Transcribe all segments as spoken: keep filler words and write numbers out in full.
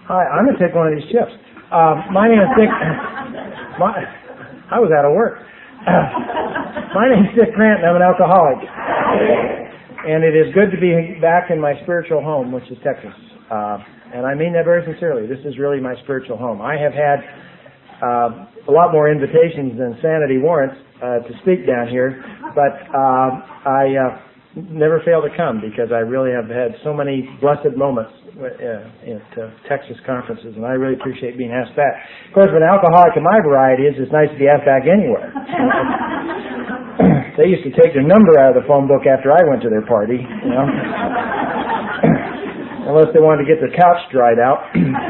Hi, I'm going to take one of these chips. Uh, my name is Dick. My, I was out of work. Uh, my name is Dick Grant, and I'm an alcoholic. And it is good to be back in my spiritual home, which is Texas. Uh, and I mean that very sincerely. This is really my spiritual home. I have had uh, a lot more invitations than sanity warrants uh, to speak down here, but uh, I uh, never fail to come because I really have had so many blessed moments uh, at uh, Texas conferences, and I really appreciate being asked back. Of course, with an alcoholic in my variety is, it's nice to be asked back anywhere. They used to take their number out of the phone book after I went to their party, you know, unless they wanted to get their couch dried out.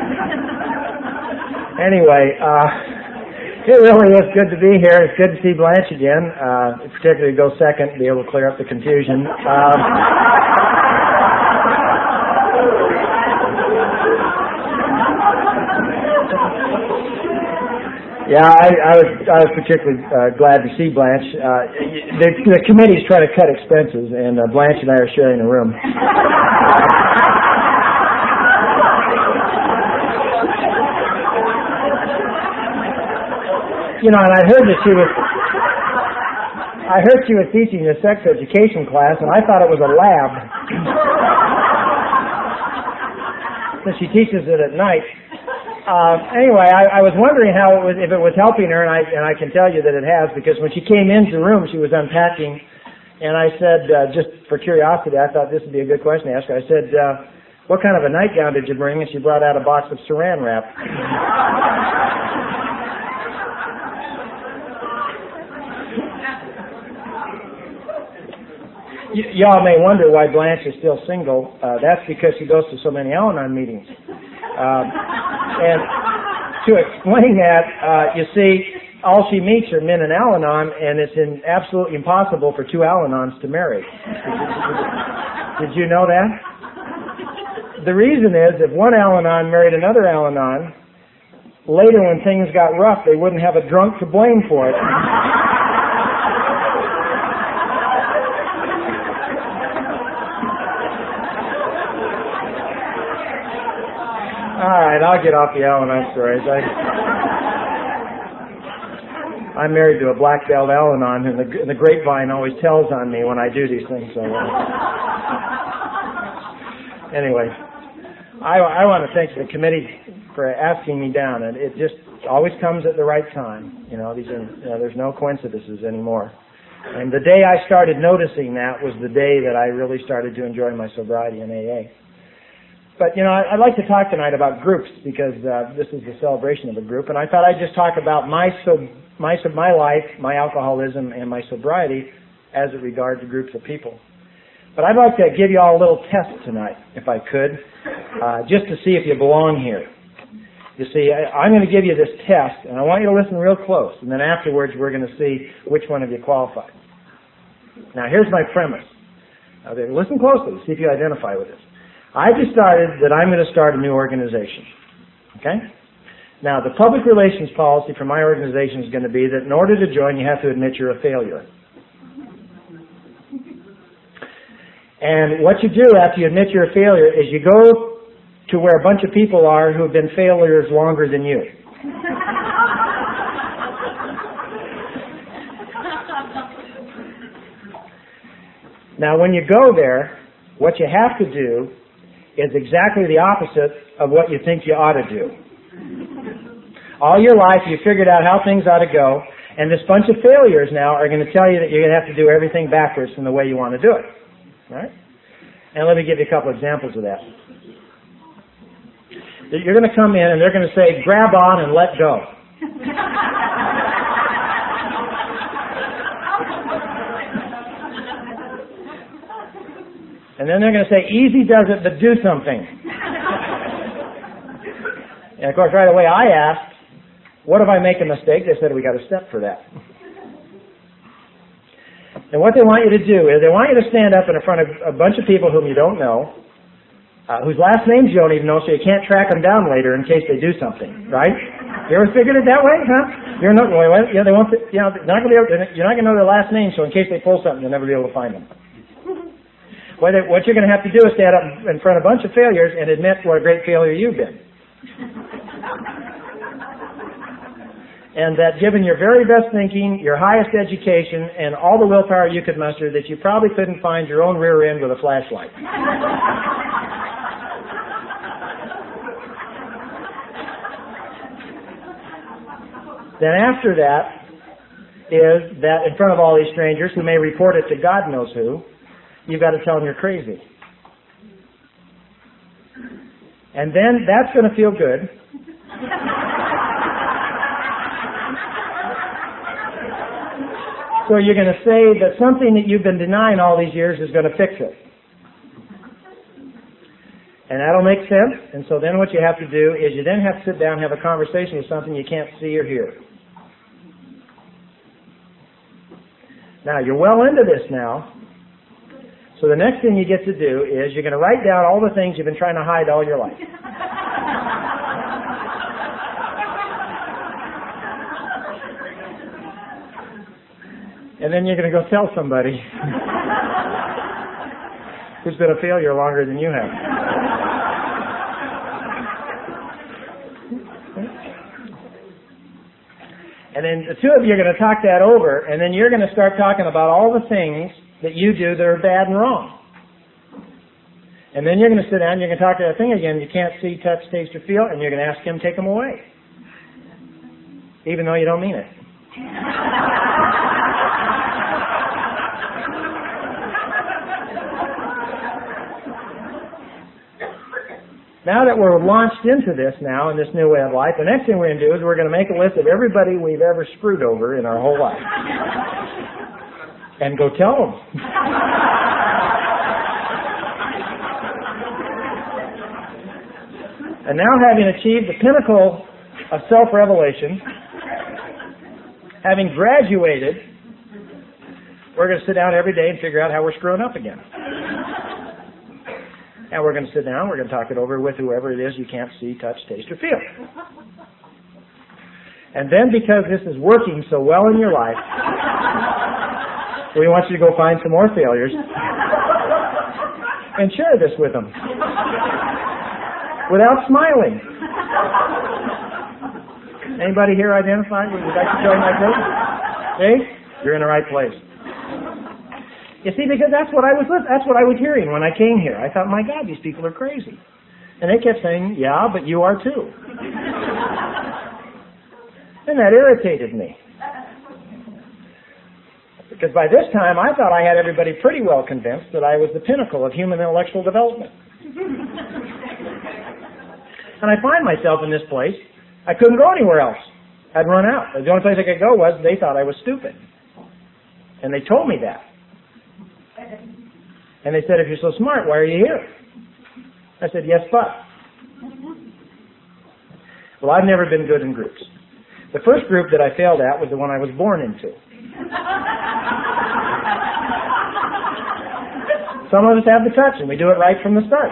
Anyway, uh, it really is good to be here. It's good to see Blanche again, uh, particularly go second, be able to clear up the confusion. Um, Yeah, I, I was I was particularly uh, glad to see Blanche. Uh, the, the committee's trying to cut expenses, and uh, Blanche and I are sharing a room. You know, and I heard that she was I heard she was teaching a sex education class, and I thought it was a lab. So she teaches it at night. Uh, anyway, I, I was wondering how it was, if it was helping her, and I and I can tell you that it has, because when she came into the room, she was unpacking, and I said, uh, just for curiosity, I thought this would be a good question to ask her. I said, uh, "What kind of a nightgown did you bring?" And she brought out a box of Saran wrap. y- y'all may wonder why Blanche is still single. Uh, that's because she goes to so many Al-Anon meetings. Um, and to explain that, uh, you see, all she meets are men in Al-Anon, and it's in, absolutely impossible for two Al-Anons to marry. Did you know that? The reason is, if one Al-Anon married another Al-Anon, later when things got rough, they wouldn't have a drunk to blame for it. All right, I'll get off the Al-Anon stories. I, I'm married to a black belt Al-Anon, and the, the grapevine always tells on me when I do these things. So, uh, anyway, I, I want to thank the committee for asking me down, and it just always comes at the right time. You know, these are, you know, there's no coincidences anymore. And the day I started noticing that was the day that I really started to enjoy my sobriety in A A. But, you know, I'd like to talk tonight about groups because uh, this is the celebration of a group, and I thought I'd just talk about my so my my life, my alcoholism, and my sobriety as it regards to groups of people. But I'd like to give you all a little test tonight, if I could, uh, just to see if you belong here. You see, I, I'm going to give you this test, and I want you to listen real close, and then afterwards we're going to see which one of you qualifies. Now, here's my premise. Now, listen closely, see if you identify with this. I decided that I'm going to start a new organization. Okay? Now, the public relations policy for my organization is going to be that in order to join, you have to admit you're a failure. And what you do after you admit you're a failure is you go to where a bunch of people are who have been failures longer than you. Now, when you go there, what you have to do is exactly the opposite of what you think you ought to do. All your life you figured out how things ought to go, and this bunch of failures now are going to tell you that you're going to have to do everything backwards from the way you want to do it. Right? And let me give you a couple examples of that. You're going to come in and they're going to say, grab on and let go. And then they're going to say, easy does it, but do something. And of course, right away I asked, what if I make a mistake? They said, we got a step for that. And what they want you to do is they want you to stand up in front of a bunch of people whom you don't know, uh, whose last names you don't even know, so you can't track them down later in case they do something, right? You ever figured it that way, huh? You're not, well, you know, they won't, you know, they're not going to be able, you're not going to know their last name, so in case they pull something, you'll never be able to find them. What you're going to have to do is stand up in front of a bunch of failures and admit what a great failure you've been. And that given your very best thinking, your highest education, and all the willpower you could muster, that you probably couldn't find your own rear end with a flashlight. Then after that is that in front of all these strangers who may report it to God knows who, you've got to tell them you're crazy. And then that's going to feel good. So you're going to say that something that you've been denying all these years is going to fix it. And that'll make sense. And so then what you have to do is you then have to sit down and have a conversation with something you can't see or hear. Now, you're well into this now. So the next thing you get to do is you're going to write down all the things you've been trying to hide all your life. And then you're going to go tell somebody who's been a failure longer than you have. And then the two of you are going to talk that over, and then you're going to start talking about all the things that you do that are bad and wrong. And then you're going to sit down and you're going to talk to that thing again you can't see, touch, taste, or feel, and you're going to ask him to take them away. Even though you don't mean it. Now that we're launched into this now, in this new way of life, the next thing we're going to do is we're going to make a list of everybody we've ever screwed over in our whole life. And go tell them. And now, having achieved the pinnacle of self-revelation, having graduated, we're going to sit down every day and figure out how we're screwing up again. And we're going to sit down, we're going to talk it over with whoever it is you can't see, touch, taste, or feel. And then, because this is working so well in your life, we want you to go find some more failures and share this with them. Without smiling. Anybody here identified? Would you like to join my group? Hey, you're in the right place. You see, because that's what I was that's what I was hearing when I came here. I thought, my God, these people are crazy. And they kept saying, yeah, but you are too. And that irritated me. Because by this time, I thought I had everybody pretty well convinced that I was the pinnacle of human intellectual development. And I find myself in this place. I couldn't go anywhere else. I'd run out. The only place I could go was they thought I was stupid. And they told me that. And they said, if you're so smart, why are you here? I said, yes, but. Well, I've never been good in groups. The first group that I failed at was the one I was born into. Some of us have the touch, and we do it right from the start.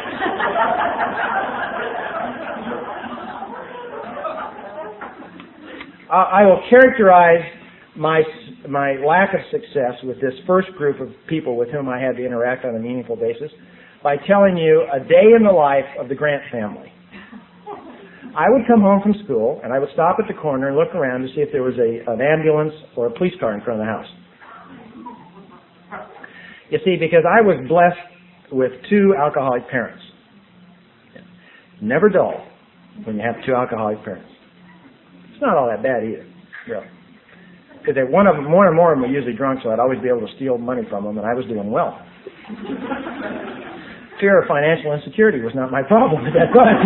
I will characterize my my lack of success with this first group of people with whom I had to interact on a meaningful basis by telling you a day in the life of the Grant family. I would come home from school, and I would stop at the corner and look around to see if there was a, an ambulance or a police car in front of the house. You see, because I was blessed with two alcoholic parents. Never dull when you have two alcoholic parents. It's not all that bad either, really. Because one of them, more and more of them were usually drunk, so I'd always be able to steal money from them, and I was doing well. Fear of financial insecurity was not my problem at that time.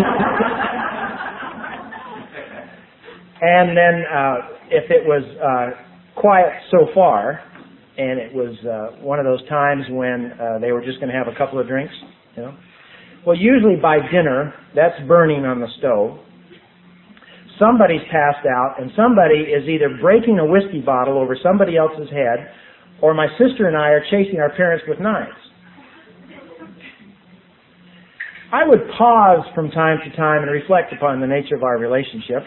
And then uh, if it was uh, quiet so far, and it was uh, one of those times when uh, they were just going to have a couple of drinks, you know. Well, usually by dinner, that's burning on the stove. Somebody's passed out, and somebody is either breaking a whiskey bottle over somebody else's head, or my sister and I are chasing our parents with knives. I would pause from time to time and reflect upon the nature of our relationship.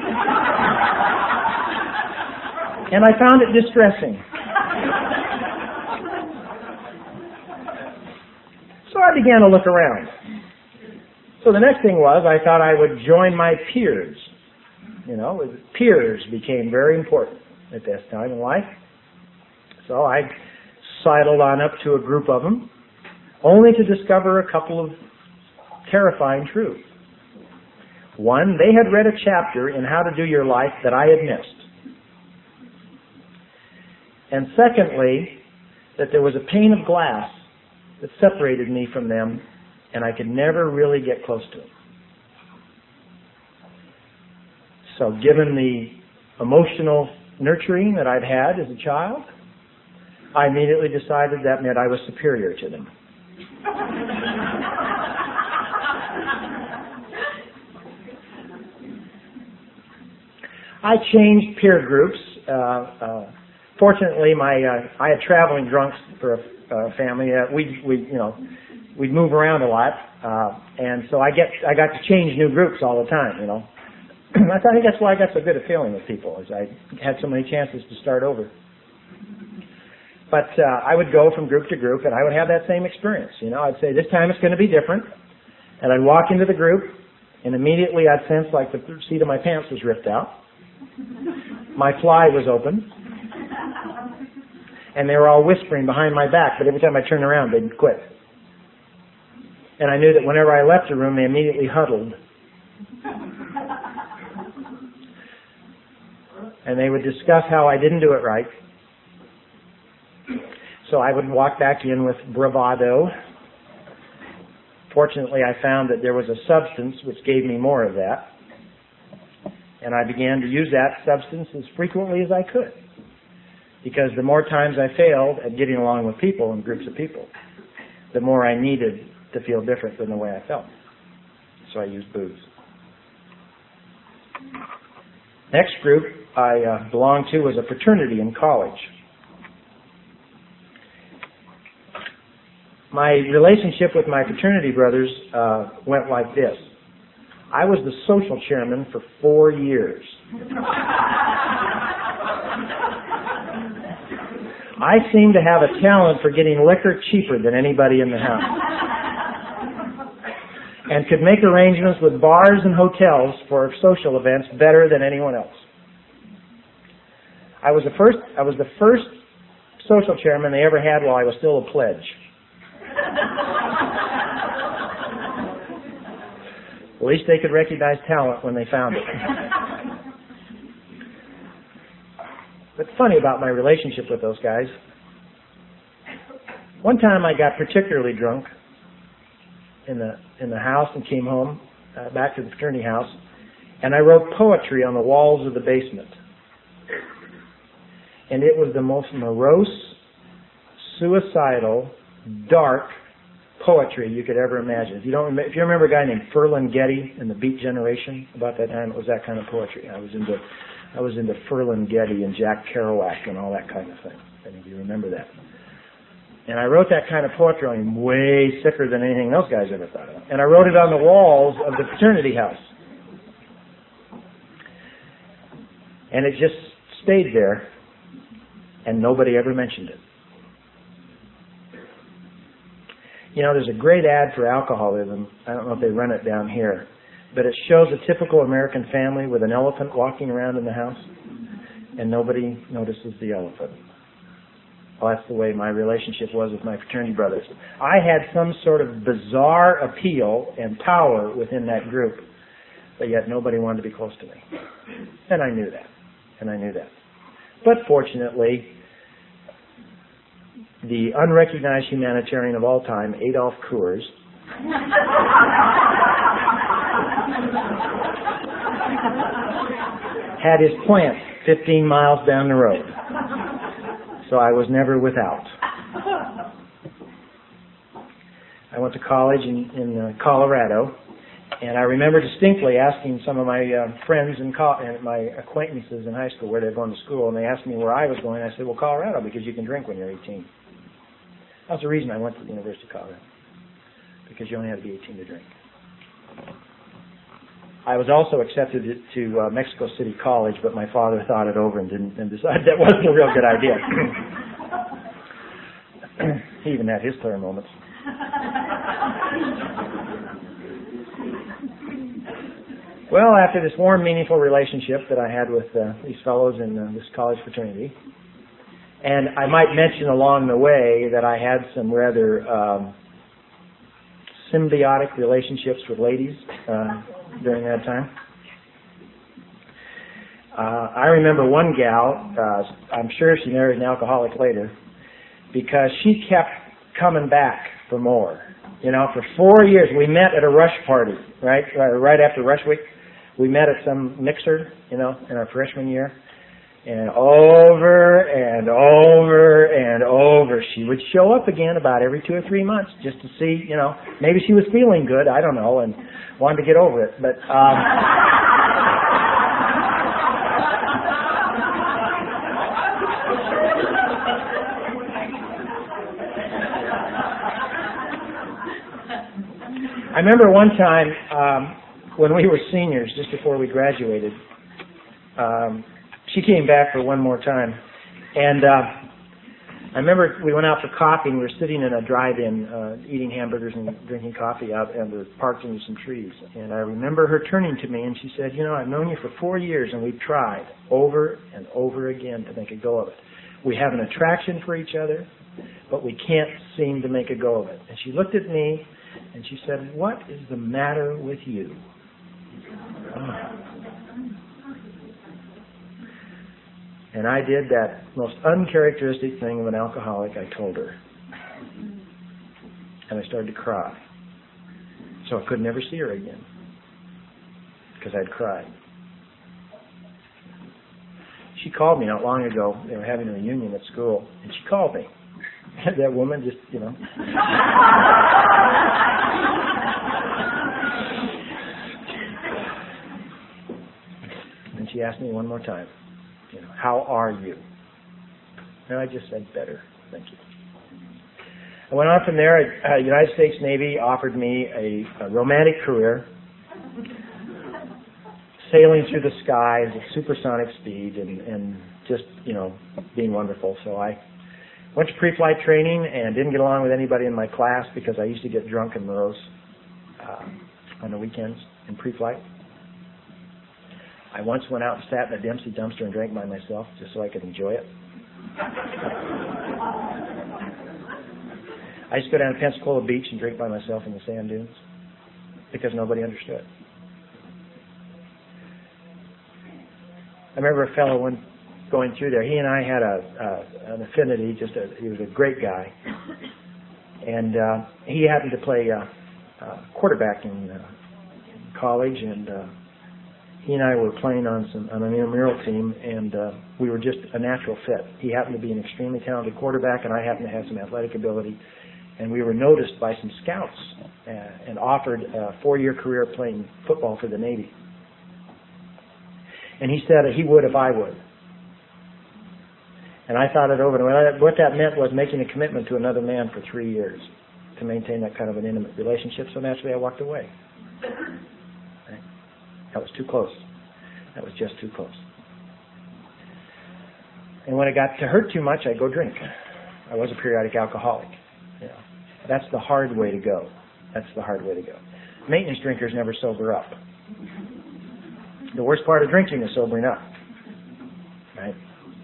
And I found it distressing. So I began to look around. So the next thing was I thought I would join my peers. You know, peers became very important at this time in life. So I sidled on up to a group of them, only to discover a couple of terrifying truths. One, they had read a chapter in How to Do Your Life that I had missed. And secondly, that there was a pane of glass that separated me from them, and I could never really get close to it. So given the emotional nurturing that I'd had as a child, I immediately decided that meant I was superior to them. I changed peer groups. Uh, uh, fortunately, my uh, I had traveling drunks for a uh, family. Uh, we we you know we'd move around a lot, uh, and so I get I got to change new groups all the time. You know, I think that's why I got so good at feeling with people, is I had so many chances to start over. But uh, I would go from group to group, and I would have that same experience. You know, I'd say this time it's going to be different, and I'd walk into the group, and immediately I'd sense like the seat of my pants was ripped out. My fly was open, and they were all whispering behind my back, but every time I turned around, they'd quit. And I knew that whenever I left the room, they immediately huddled. And they would discuss how I didn't do it right. So I would walk back in with bravado. Fortunately, I found that there was a substance which gave me more of that. And I began to use that substance as frequently as I could. Because the more times I failed at getting along with people and groups of people, the more I needed to feel different than the way I felt. So I used booze. Next group I uh, belonged to was a fraternity in college. My relationship with my fraternity brothers uh, went like this. I was the social chairman for four years. I seemed to have a talent for getting liquor cheaper than anybody in the house, and could make arrangements with bars and hotels for social events better than anyone else. I was the first. I was the first social chairman they ever had while I was still a pledge. At least they could recognize talent when they found it. What's funny about my relationship with those guys, one time I got particularly drunk in the in the house and came home, uh, back to the fraternity house, and I wrote poetry on the walls of the basement. And it was the most morose, suicidal, dark poetry you could ever imagine. If you don't, if you remember a guy named Ferlinghetti in the Beat Generation, about that time, it was that kind of poetry. I was into, I was into Ferlinghetti and Jack Kerouac and all that kind of thing. Any of you remember that? And I wrote that kind of poetry on him, way sicker than anything those guys ever thought of. And I wrote it on the walls of the fraternity house. And it just stayed there, and nobody ever mentioned it. You know, there's a great ad for alcoholism. I don't know if they run it down here, but it shows a typical American family with an elephant walking around in the house, and nobody notices the elephant. Well, that's the way my relationship was with my fraternity brothers. I had some sort of bizarre appeal and power within that group, but yet nobody wanted to be close to me. And I knew that. And I knew that. But fortunately, the unrecognized humanitarian of all time, Adolf Coors, had his plant fifteen miles down the road. So I was never without. I went to college in, in uh, Colorado, and I remember distinctly asking some of my uh, friends and, co- and my acquaintances in high school where they were going to school, and they asked me where I was going. I said, well, Colorado, because you can drink when you're eighteen. That's the reason I went to the University of Colorado, because you only had to be eighteen to drink. I was also accepted to uh, Mexico City College, but my father thought it over and didn't and decided that wasn't a real good idea. He even had his clear moments. Well, after this warm, meaningful relationship that I had with uh, these fellows in uh, this college fraternity, and I might mention along the way that I had some rather um, symbiotic relationships with ladies uh, during that time. Uh, I remember one gal, uh, I'm sure she married an alcoholic later, because she kept coming back for more. You know, for four years, we met at a rush party, right? Right after Rush Week. We met at some mixer, you know, in our freshman year. And over and over and over, she would show up again about every two or three months just to see, you know, maybe she was feeling good, I don't know, and wanted to get over it. But, um, I remember one time um, when we were seniors, just before we graduated, um, she came back for one more time. And uh, I remember we went out for coffee and we were sitting in a drive-in uh, eating hamburgers and drinking coffee out under parked under some trees. And I remember her turning to me and she said, you know, I've known you for four years and we've tried over and over again to make a go of it. We have an attraction for each other, but we can't seem to make a go of it. And she looked at me and she said, what is the matter with you? Oh. And I did that most uncharacteristic thing of an alcoholic. I told her. And I started to cry. So I could never see her again. Because I'd cried. She called me not long ago. They were having a reunion at school. And she called me. That woman just, you know. And she asked me one more time, you know, how are you? And I just said, better, thank you. I went on from there. Uh, United States Navy offered me a, a romantic career, sailing through the skies at supersonic speed and, and just, you know, being wonderful. So I went to pre-flight training and didn't get along with anybody in my class because I used to get drunk and morose uh, on the weekends in pre-flight. I once went out and sat in a Dempsey dumpster and drank by myself just so I could enjoy it. I used to go down to Pensacola Beach and drink by myself in the sand dunes because nobody understood. I remember a fellow when going through there. He and I had a, a an affinity. Just a, he was a great guy, and uh, he happened to play uh, uh, quarterback in, uh, in college, and uh, he and I were playing on some on an intramural team, and uh, we were just a natural fit. He happened to be an extremely talented quarterback, and I happened to have some athletic ability, and we were noticed by some scouts uh, and offered a four-year career playing football for the Navy. And he said he would if I would. And I thought it over, and what that meant was making a commitment to another man for three years to maintain that kind of an intimate relationship, so naturally I walked away. Right? That was too close. That was just too close. And when it got to hurt too much, I'd go drink. I was a periodic alcoholic. You know, that's the hard way to go. That's the hard way to go. Maintenance drinkers never sober up. The worst part of drinking is sobering up. Right?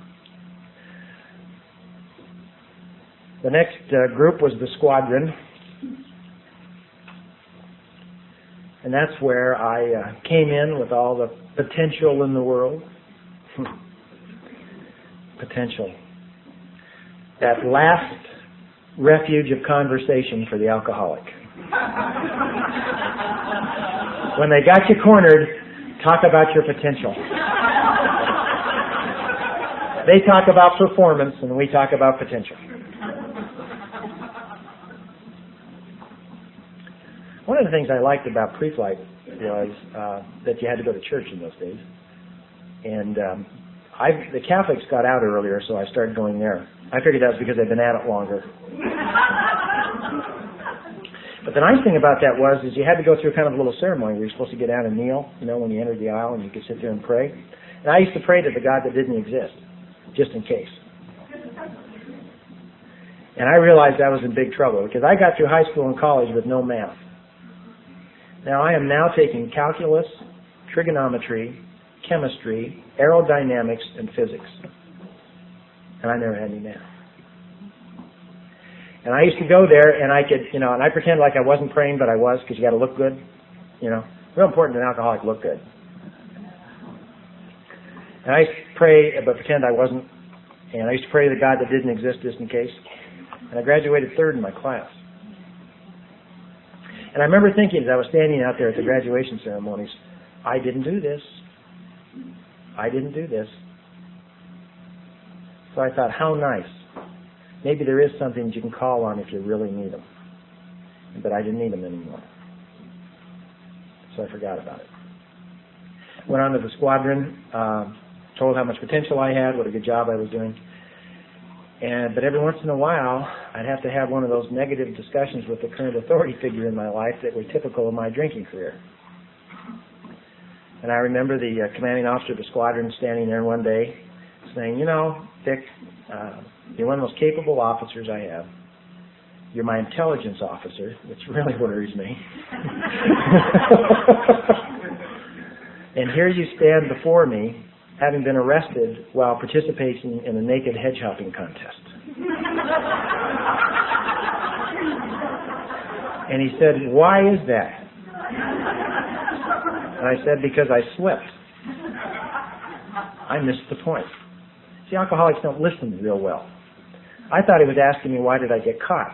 The next uh, group was the squadron. And that's where I uh, came in with all the potential in the world. Potential. That last refuge of conversation for the alcoholic. When they got you cornered, talk about your potential. They talk about performance and we talk about potential. One of the things I liked about pre-flight was uh, that you had to go to church in those days. And um, I, the Catholics got out earlier, so I started going there. I figured that was because they'd been at it longer. But the nice thing about that was is you had to go through kind of a little ceremony. You were supposed to get down and kneel, you know, when you entered the aisle, and you could sit there and pray. And I used to pray to the God that didn't exist, just in case. And I realized I was in big trouble because I got through high school and college with no math. Now I am now taking calculus trigonometry, chemistry, aerodynamics, and physics. And I never had any math. And I used to go there, and I could, you know, and I pretend like I wasn't praying, but I was, because you got to look good. You know, real important to an alcoholic, look good. And I used to pray, but pretend I wasn't. And I used to pray to the God that didn't exist, just in case. And I graduated third in my class. And I remember thinking, as I was standing out there at the graduation ceremonies, I didn't do this. I didn't do this. So I thought, how nice. Maybe there is something that you can call on if you really need them. But I didn't need them anymore. So I forgot about it. Went on to the squadron, uh, told how much potential I had, what a good job I was doing. And but every once in a while, I'd have to have one of those negative discussions with the current authority figure in my life that were typical of my drinking career. And I remember the uh, commanding officer of the squadron standing there one day saying, you know, Dick, uh, you're one of the most capable officers I have. You're my intelligence officer, which really worries me. And here you stand before me, having been arrested while participating in a naked hedge hopping contest. And he said, why is that? And I said, because I slipped. I missed the point. See, alcoholics don't listen real well. I thought he was asking me, why did I get caught?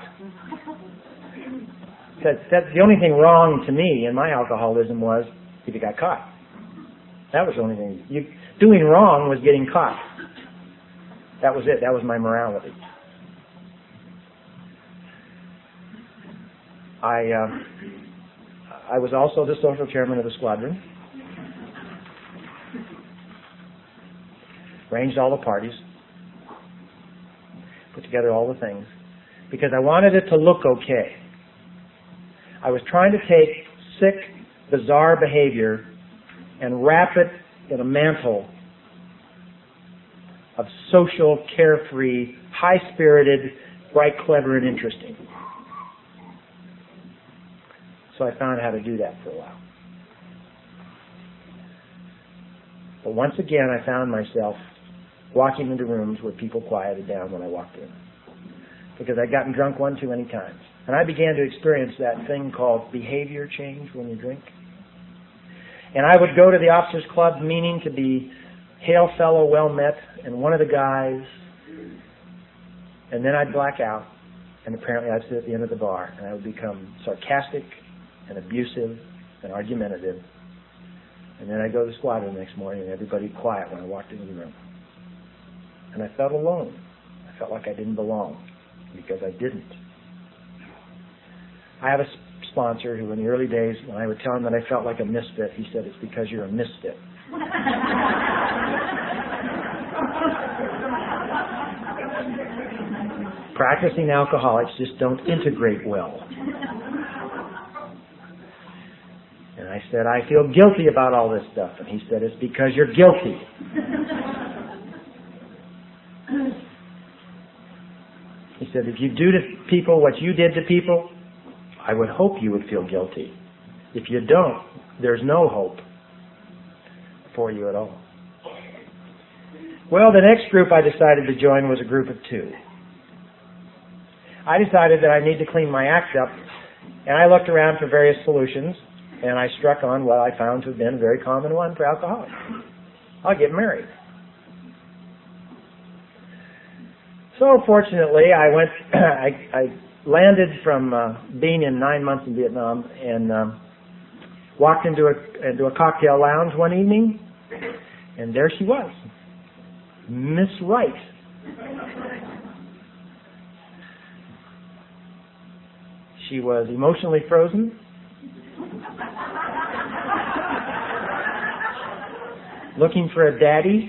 That, that, the only thing wrong to me in my alcoholism was if you got caught. That was the only thing. You, doing wrong was getting caught. That was it. That was my morality. I uh, I was also the social chairman of the squadron. Arranged all the parties. Put together all the things. Because I wanted it to look okay. I was trying to take sick, bizarre behavior and wrap it in a mantle of social, carefree, high-spirited, bright, clever, and interesting. So I found how to do that for a while. But once again, I found myself walking into rooms where people quieted down when I walked in. Because I'd gotten drunk one too many times. And I began to experience that thing called behavior change when you drink. And I would go to the officers' club meaning to be hail fellow, well met, and one of the guys, and then I'd black out, and apparently I'd sit at the end of the bar, and I would become sarcastic and abusive and argumentative. And then I'd go to the squadron the next morning, and everybody would quiet when I walked into the room. And I felt alone. I felt like I didn't belong, because I didn't. I have a sponsor who in the early days, when I would tell him that I felt like a misfit, he said, it's because you're a misfit. Practicing alcoholics just don't integrate well. And I said, I feel guilty about all this stuff. And he said, it's because you're guilty. He said, if you do to people what you did to people, I would hope you would feel guilty. If you don't, there's no hope for you at all. Well, the next group I decided to join was a group of two. I decided that I need to clean my act up, and I looked around for various solutions, and I struck on what I found to have been a very common one for alcoholics. I'll get married. So fortunately, I went, I, I landed from uh, being in nine months in Vietnam and uh, walked into a into a cocktail lounge one evening, and there she was, Miss Wright. She was emotionally frozen, looking for a daddy.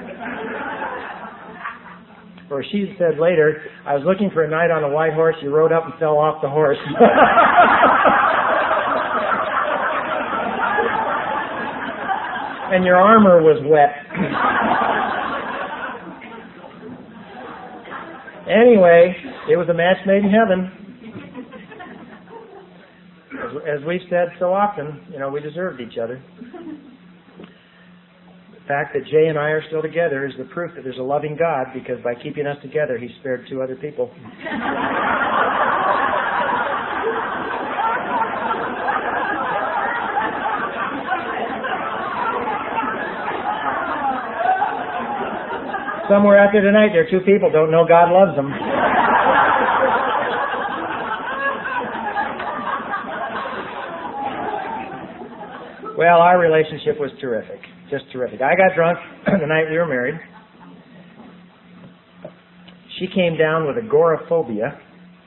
Or she said later, I was looking for a knight on a white horse, you rode up and fell off the horse. And your armor was wet. Anyway, it was a match made in heaven. As, as we've said so often, you know, we deserved each other. fact that Jay and I are still together is the proof that there's a loving God, because by keeping us together, He spared two other people. Somewhere out there tonight, there are two people who don't know God loves them. Well, our relationship was terrific. Just terrific. I got drunk the night we were married. She came down with agoraphobia.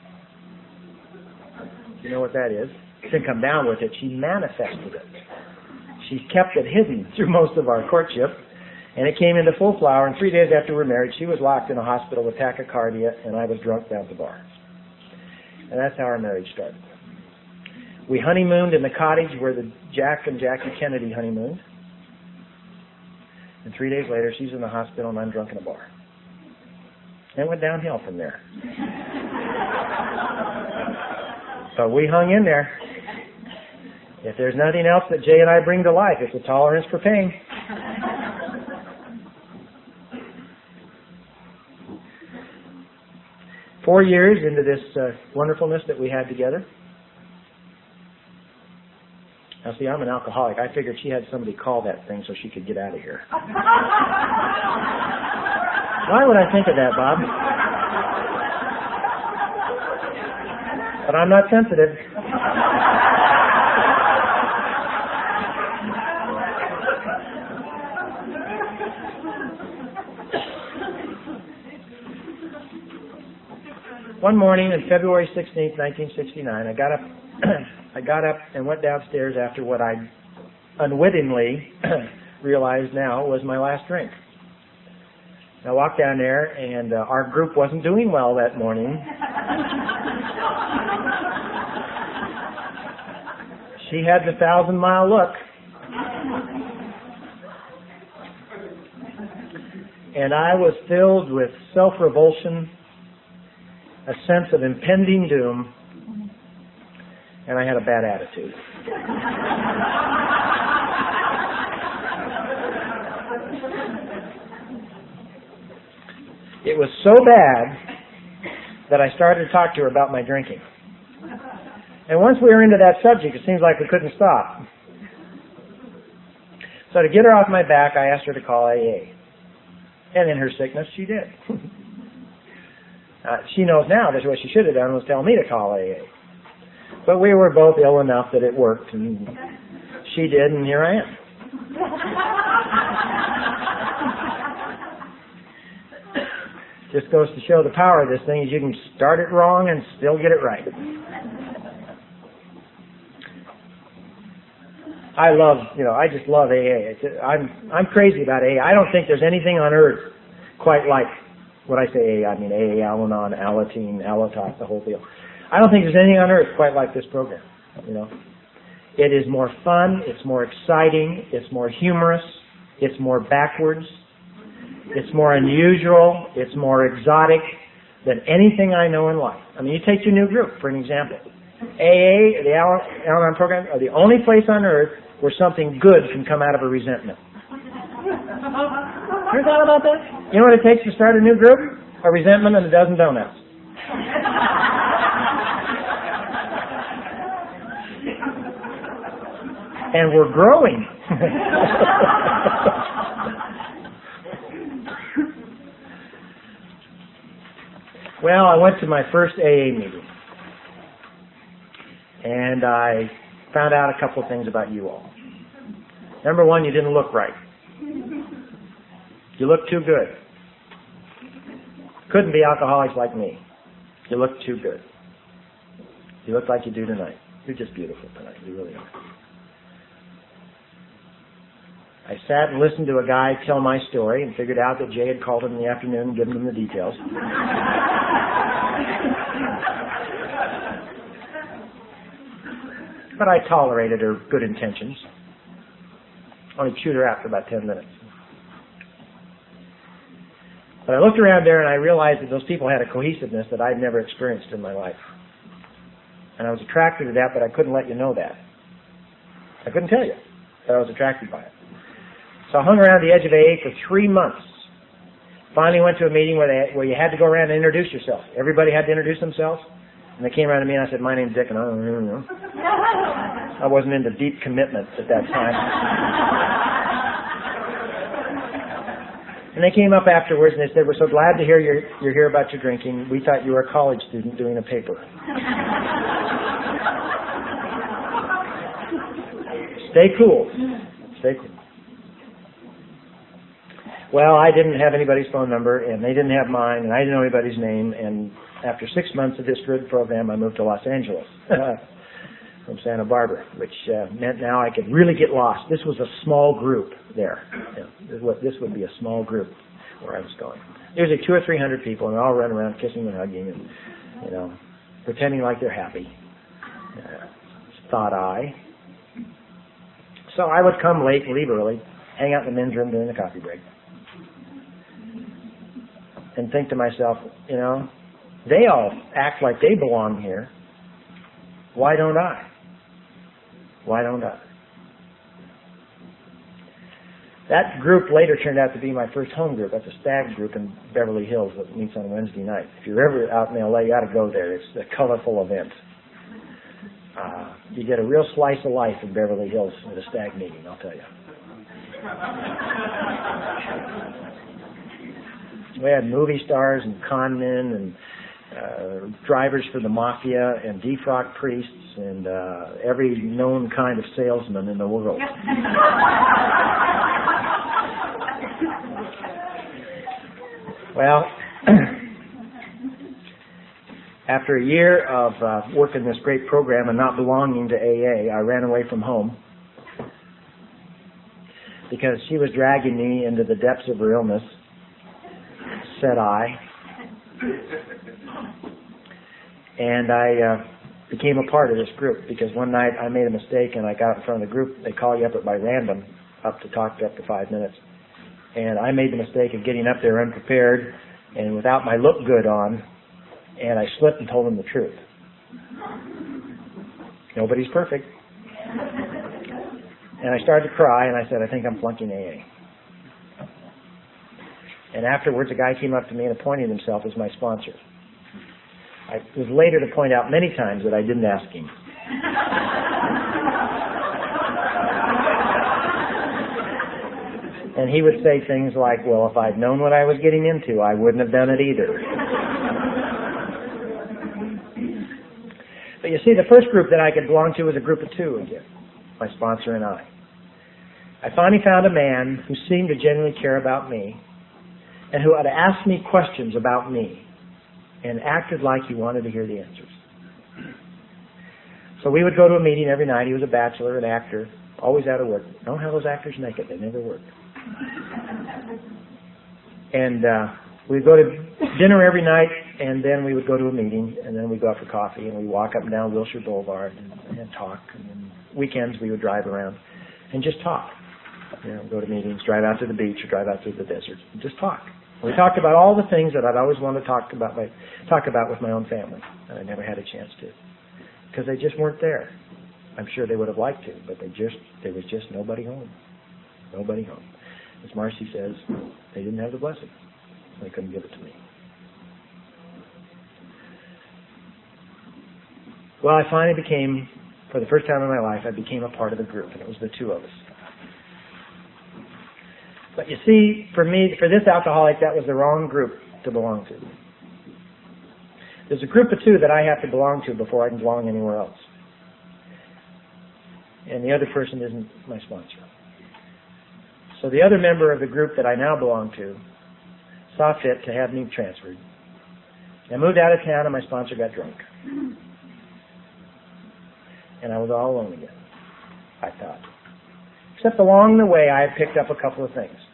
You know what that is? She didn't come down with it. She manifested it. She kept it hidden through most of our courtship. And it came into full flower, and three days after we were married, she was locked in a hospital with tachycardia, and I was drunk down at the bar. And that's how our marriage started. We honeymooned in the cottage where the Jack and Jackie Kennedy honeymooned. And three days later, she's in the hospital, and I'm drunk in a bar. And it went downhill from there. But we hung in there. If there's nothing else that Jay and I bring to life, it's a tolerance for pain. Four years into this uh, wonderfulness that we had together. Now, see, I'm an alcoholic. I figured she had somebody call that thing so she could get out of here. Why would I think of that, Bob? But I'm not sensitive. One morning on February sixteenth, nineteen sixty-nine, I got up I got up and went downstairs after what I unwittingly realized now was my last drink. I walked down there, and uh, our group wasn't doing well that morning. She had the thousand-mile look. And I was filled with self-revulsion, a sense of impending doom, and I had a bad attitude. It was so bad that I started to talk to her about my drinking. And once we were into that subject, it seems like we couldn't stop. So to get her off my back, I asked her to call A A. And in her sickness, she did. Uh, she knows now that what she should have done was tell me to call A A. But we were both ill enough that it worked, and she did, and here I am. Just goes to show the power of this thing is you can start it wrong and still get it right. I love, you know, I just love A A. It's, I'm I'm crazy about A A. I don't think there's anything on earth quite like. When I say A A, I mean A A, Al-Anon, Alateen, Alatot, the whole deal. I don't think there's anything on earth quite like this program. You know, it is more fun, it's more exciting, it's more humorous, it's more backwards, it's more unusual, it's more exotic than anything I know in life. I mean, you take your new group for an example. A A, the Al-Anon program, are the only place on earth where something good can come out of a resentment. Ever thought about that? You know what it takes to start a new group? A resentment and a dozen donuts. And we're growing. Well, I went to my first A A meeting. And I found out a couple of things about you all. Number one, you didn't look right. You look too good. Couldn't be alcoholics like me. You look too good. You look like you do tonight. You're just beautiful tonight. You really are. I sat and listened to a guy tell my story and figured out that Jay had called him in the afternoon and given him the details. But I tolerated her good intentions. Only chewed her out for about ten minutes. But I looked around there and I realized that those people had a cohesiveness that I'd never experienced in my life. And I was attracted to that, but I couldn't let you know that. I couldn't tell you that I was attracted by it. So I hung around the edge of A A for three months. Finally went to a meeting where they where you had to go around and introduce yourself. Everybody had to introduce themselves. And they came around to me and I said, my name's Dick, and I don't really know. I wasn't into deep commitment at that time. And they came up afterwards and they said, we're so glad to hear you're, you're here about your drinking. We thought you were a college student doing a paper. Stay cool. Stay cool. Well, I didn't have anybody's phone number, and they didn't have mine, and I didn't know anybody's name, and after six months of this grid program, I moved to Los Angeles from Santa Barbara, which uh, meant now I could really get lost. This was a small group there. You know, this would be a small group where I was going. There's like two or three hundred people, and they're all running around kissing and hugging and, you know, pretending like they're happy. Uh, thought I. So I would come late, leave early, hang out in the men's room during the coffee break, and think to myself, you know, they all act like they belong here. Why don't I? Why don't I? That group later turned out to be my first home group. That's a stag group in Beverly Hills that meets on Wednesday night. If you're ever out in L A, you ought to go there. It's a colorful event. Uh, you get a real slice of life in Beverly Hills at a stag meeting, I'll tell you. We had movie stars and con men and uh, drivers for the mafia and defrocked priests and uh, every known kind of salesman in the world. Well, after a year of uh, working this great program and not belonging to A A, I ran away from home because she was dragging me into the depths of her illness, said I. And I uh, became a part of this group because one night I made a mistake and I got in front of the group. They call you up at by random up to talk to up to five minutes. And I made the mistake of getting up there unprepared and without my look good on, and I slipped and told them the truth. Nobody's perfect. And I started to cry and I said, I think I'm flunking A A. And afterwards, a guy came up to me and appointed himself as my sponsor. I was later to point out many times that I didn't ask him. And he would say things like, well, if I'd known what I was getting into, I wouldn't have done it either. But you see, the first group that I could belong to was a group of two again, my sponsor and I. I finally found a man who seemed to genuinely care about me and who had asked me questions about me and acted like he wanted to hear the answers. So we would go to a meeting every night. He was a bachelor, an actor, always out of work. Don't have those actors naked. They never work. And uh, we'd go to dinner every night, and then we would go to a meeting, and then we'd go out for coffee, and we'd walk up and down Wilshire Boulevard and, and talk. And then weekends we would drive around and just talk. You know, go to meetings, drive out to the beach, or drive out to the desert, and just talk. We talked about all the things that I'd always wanted to talk about, my, talk about with my own family, and I never had a chance to, because they just weren't there. I'm sure they would have liked to, but they just there was just nobody home. Nobody home. As Marcy says, they didn't have the blessing. They couldn't give it to me. Well, I finally became, for the first time in my life, I became a part of the group, and it was the two of us. But you see, for me, for this alcoholic, that was the wrong group to belong to. There's a group of two that I have to belong to before I can belong anywhere else. And the other person isn't my sponsor. So the other member of the group that I now belong to saw fit to have me transferred. I moved out of town and my sponsor got drunk. And I was all alone again, I thought. Except along the way, I had picked up a couple of things.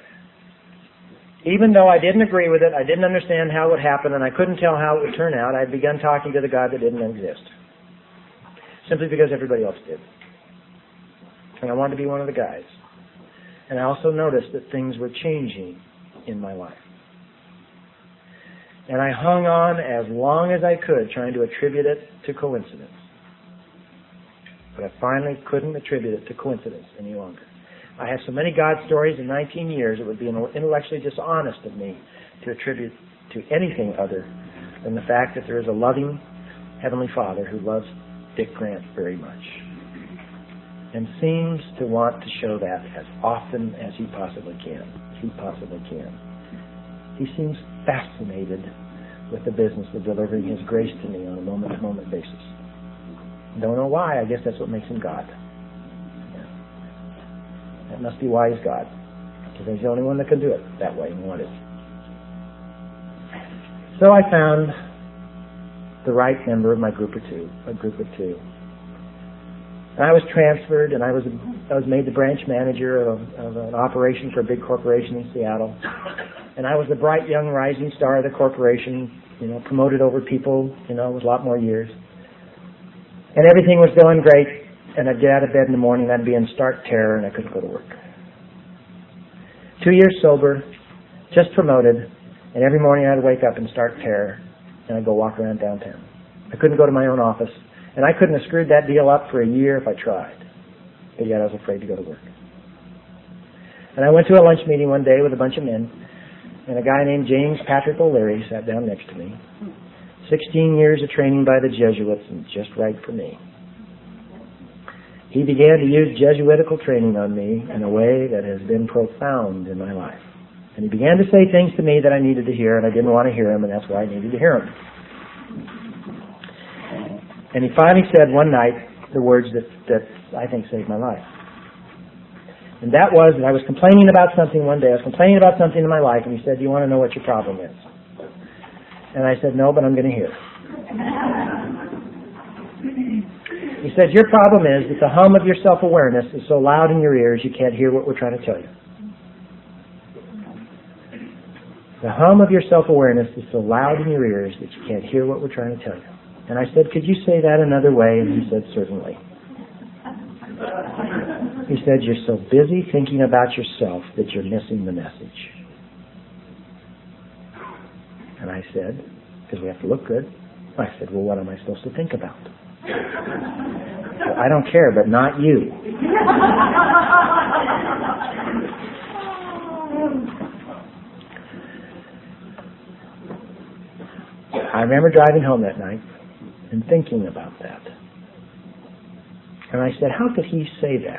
Even though I didn't agree with it, I didn't understand how it would happen, and I couldn't tell how it would turn out, I had begun talking to the God that didn't exist. Simply because everybody else did. And I wanted to be one of the guys. And I also noticed that things were changing in my life. And I hung on as long as I could, trying to attribute it to coincidence. But I finally couldn't attribute it to coincidence any longer. I have so many God stories in nineteen years, it would be intellectually dishonest of me to attribute to anything other than the fact that there is a loving Heavenly Father who loves Dick Grant very much and seems to want to show that as often as he possibly can. He possibly can. He seems fascinated with the business of delivering His grace to me on a moment-to-moment basis. Don't know why. I guess that's what makes Him God. Yeah. That must be why He's God, because He's the only one that can do it that way and want it. So I found the right member of my group of two, a group of two. And I was transferred, and I was I was made the branch manager of, of an operation for a big corporation in Seattle. And I was the bright young rising star of the corporation, you know, promoted over people, you know, with a lot more years. And everything was going great, and I'd get out of bed in the morning, and I'd be in stark terror, and I couldn't go to work. Two years sober, just promoted, and every morning I'd wake up in stark terror, and I'd go walk around downtown. I couldn't go to my own office, and I couldn't have screwed that deal up for a year if I tried. But yet I was afraid to go to work. And I went to a lunch meeting one day with a bunch of men, and a guy named James Patrick O'Leary sat down next to me. Sixteen years of training by the Jesuits, and just right for me. He began to use Jesuitical training on me in a way that has been profound in my life. And he began to say things to me that I needed to hear, and I didn't want to hear him, and that's why I needed to hear him. And he finally said one night the words that, that I think saved my life. And that was that I was complaining about something one day. I was complaining about something in my life, and he said, "Do you want to know what your problem is?" And I said, "No, but I'm going to hear." He said, "Your problem is that the hum of your self-awareness is so loud in your ears you can't hear what we're trying to tell you. The hum of your self-awareness is so loud in your ears that you can't hear what we're trying to tell you." And I said, "Could you say that another way?" And he said, "Certainly." He said, "You're so busy thinking about yourself that you're missing the message." And I said, because we have to look good, I said, "Well, what am I supposed to think about?" "Well, I don't care, but not you." I remember driving home that night and thinking about that. And I said, how could he say that?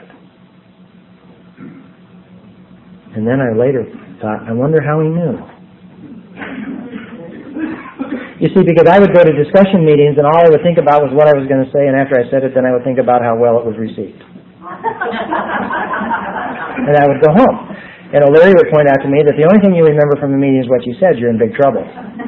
And then I later thought, I wonder how he knew. You see, because I would go to discussion meetings and all I would think about was what I was going to say, and after I said it, then I would think about how well it was received. And I would go home. And O'Leary would point out to me that the only thing you remember from the meeting is what you said. You're in big trouble.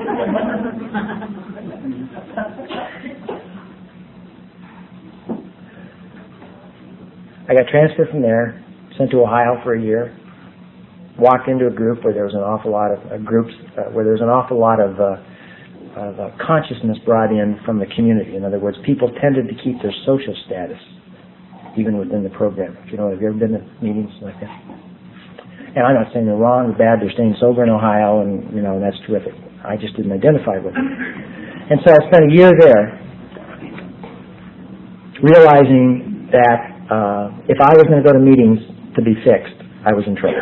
I got transferred from there, sent to Ohio for a year, walked into a group where there was an awful lot of uh, groups, uh, where there was an awful lot of, uh, of uh, consciousness brought in from the community. In other words, people tended to keep their social status, even within the program. If you know, have you ever been to meetings like that? And I'm not saying they're wrong or bad. They're staying sober in Ohio, and you know that's terrific. I just didn't identify with it. And so I spent a year there, realizing that uh, if I was going to go to meetings to be fixed, I was in trouble.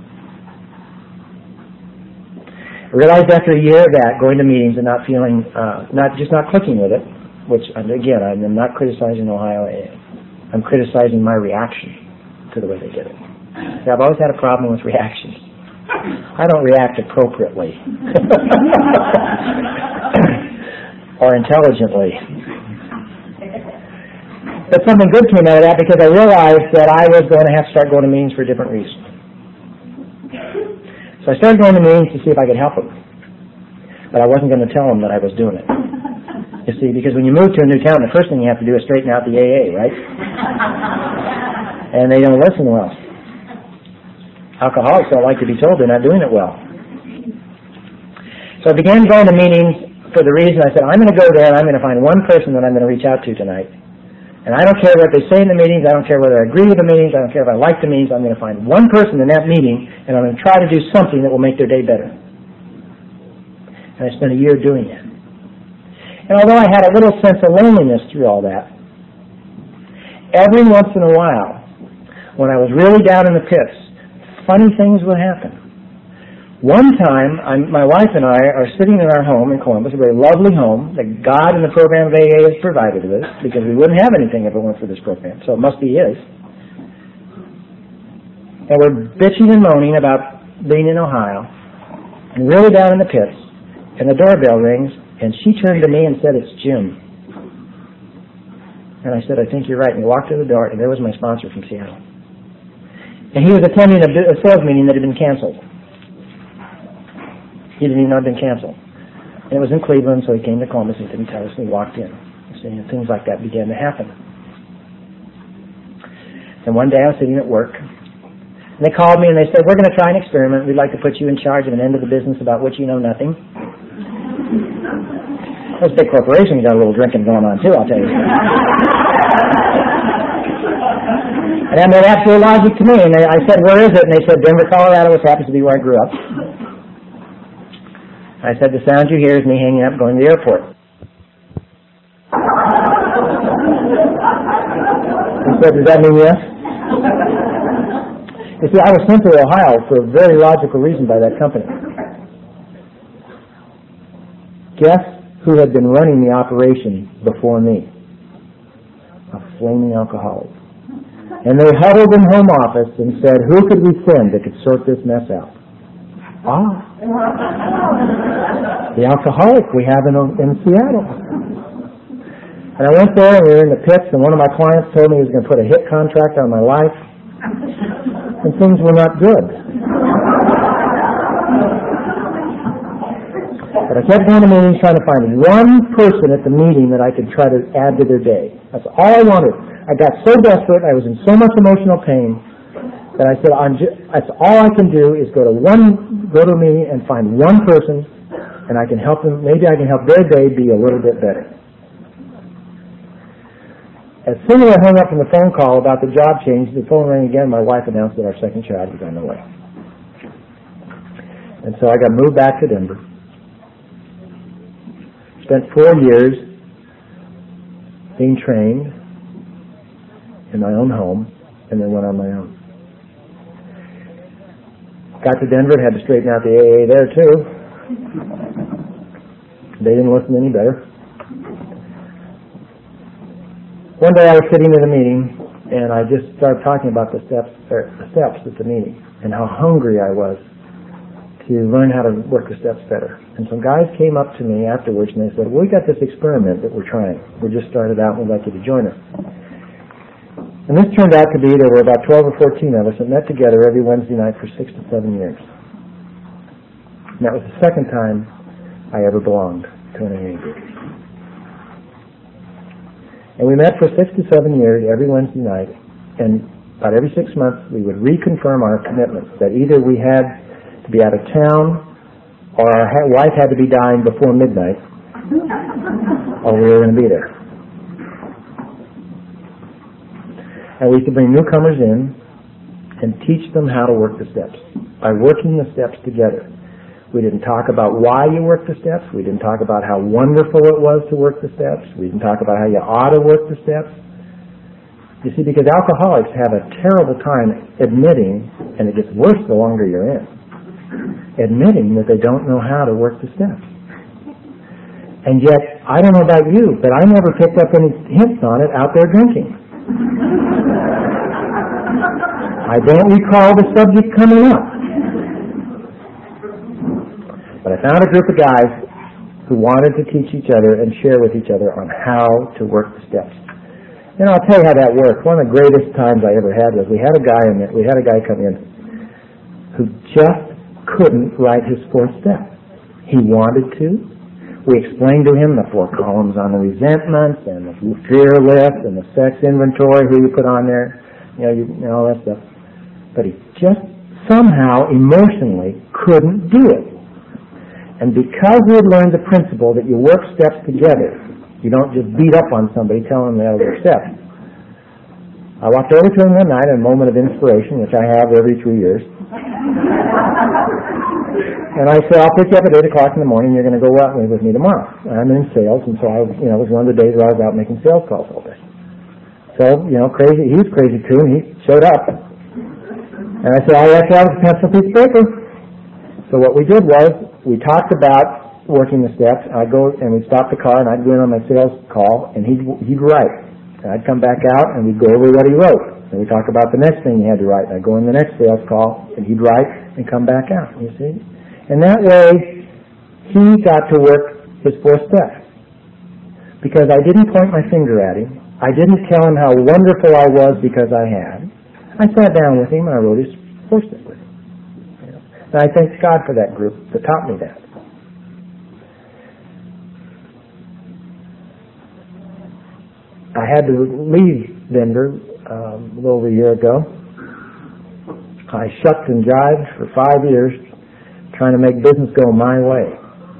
I realized after a year of that, going to meetings and not feeling, uh, not just not clicking with it, which again, I'm not criticizing Ohio A A. I'm criticizing my reaction to the way they did it. See, I've always had a problem with reactions. I don't react appropriately or intelligently. But something good came out of that because I realized that I was going to have to start going to meetings for a different reason. So I started going to meetings to see if I could help them. But I wasn't going to tell them that I was doing it. You see, because when you move to a new town, the first thing you have to do is straighten out the A A, right? And they don't listen well. Alcoholics don't like to be told they're not doing it well. So I began going to meetings for the reason I said, I'm going to go there and I'm going to find one person that I'm going to reach out to tonight. And I don't care what they say in the meetings. I don't care whether I agree with the meetings. I don't care if I like the meetings. I'm going to find one person in that meeting, and I'm going to try to do something that will make their day better. And I spent a year doing that. And although I had a little sense of loneliness through all that, every once in a while, when I was really down in the pits, funny things would happen. One time, I'm, my wife and I are sitting in our home in Columbus, a very lovely home that God and the program of A A has provided us, because we wouldn't have anything if it weren't for this program, so it must be His. And we're bitching and moaning about being in Ohio, and really down in the pits, and the doorbell rings, and she turned to me and said, "It's Jim." And I said, "I think you're right," and we walked to the door, and there was my sponsor from Seattle. And he was attending a, a sales meeting that had been canceled. He didn't even know it had been canceled. And it was in Cleveland, so he came to Columbus and didn't tell us, and he walked in. So, you know, things like that began to happen. And one day I was sitting at work, and they called me and they said, "We're going to try an experiment. We'd like to put you in charge of an end of the business about which you know nothing." That's a big corporation. You got a little drinking going on too, I'll tell you. And that made absolute logic to me. And they, I said, "Where is it?" And they said, "Denver, Colorado, which happens to be where I grew up." I said, "The sound you hear is me hanging up going to the airport." He said, "Does that mean yes?" You see, I was sent to Ohio for a very logical reason by that company. Guess who had been running the operation before me? A flaming alcoholic. And they huddled in home office and said, "Who could we send that could sort this mess out?" Ah, the alcoholic we have in, in Seattle. And I went there, and we were in the pits, and one of my clients told me he was going to put a hit contract on my life, and things were not good. But I kept going to meetings trying to find one person at the meeting that I could try to add to their day. That's all I wanted. I got so desperate, I was in so much emotional pain, that I said, I'm just, that's all I can do is go to one, go to a meeting and find one person, and I can help them, maybe I can help their day be a little bit better. As soon as I hung up from the phone call about the job change, the phone rang again. My wife announced that our second child was on the way. And so I got moved back to Denver. Spent four years being trained in my own home, and then went on my own. Got to Denver and had to straighten out the A A there too. They didn't listen any better. One day I was sitting in a meeting, and I just started talking about the steps, er, the steps at the meeting, and how hungry I was to learn how to work the steps better. And some guys came up to me afterwards, and they said, "Well, we got this experiment that we're trying. We just started out, and we'd like you to join us." And this turned out to be, there were about twelve or fourteen of us that met together every Wednesday night for six to seven years. And that was the second time I ever belonged to an A A group. And we met for six to seven years every Wednesday night, and about every six months we would reconfirm our commitments that either we had to be out of town, or our ha- wife had to be dying before midnight, or we were going to be there. And we could bring newcomers in and teach them how to work the steps by working the steps together. We didn't talk about why you work the steps. We didn't talk about how wonderful it was to work the steps. We didn't talk about how you ought to work the steps. You see, because alcoholics have a terrible time admitting, and it gets worse the longer you're in, admitting that they don't know how to work the steps. And yet, I don't know about you, but I never picked up any hints on it out there drinking. I don't recall the subject coming up. But I found a group of guys who wanted to teach each other and share with each other on how to work the steps. And I'll tell you how that worked. One of the greatest times I ever had was we had a guy in it, we had a guy come in who just couldn't write his fourth step. He wanted to. We explained to him the four columns on the resentments and the fear list and the sex inventory, who you put on there, you know, you, you know, all that stuff. But he just somehow emotionally couldn't do it. And because we had learned the principle that you work steps together, you don't just beat up on somebody telling them they have their steps. I walked over to him one night in a moment of inspiration, which I have every three years. And I said, "I'll pick you up at eight o'clock in the morning. You're going to go out with me tomorrow." I'm in sales, and so I, you know, it was one of the days where I was out making sales calls all day. So, you know, crazy. He was crazy too, and he showed up. And I said, all you have to have is a pencil, piece of paper. So what we did was, we talked about working the steps. I'd go, and we'd stop the car, and I'd go in on my sales call, and he'd, he'd write. And I'd come back out, and we'd go over what he wrote. And we'd talk about the next thing he had to write. And I'd go in the next sales call, and he'd write and come back out, you see? And that way, he got to work his four steps. Because I didn't point my finger at him. I didn't tell him how wonderful I was because I had. I sat down with him and I wrote his four step with him. You know? And I thank God for that group that taught me that. I had to leave Denver um, a little over a year ago. I shucked and jived for five years trying to make business go my way.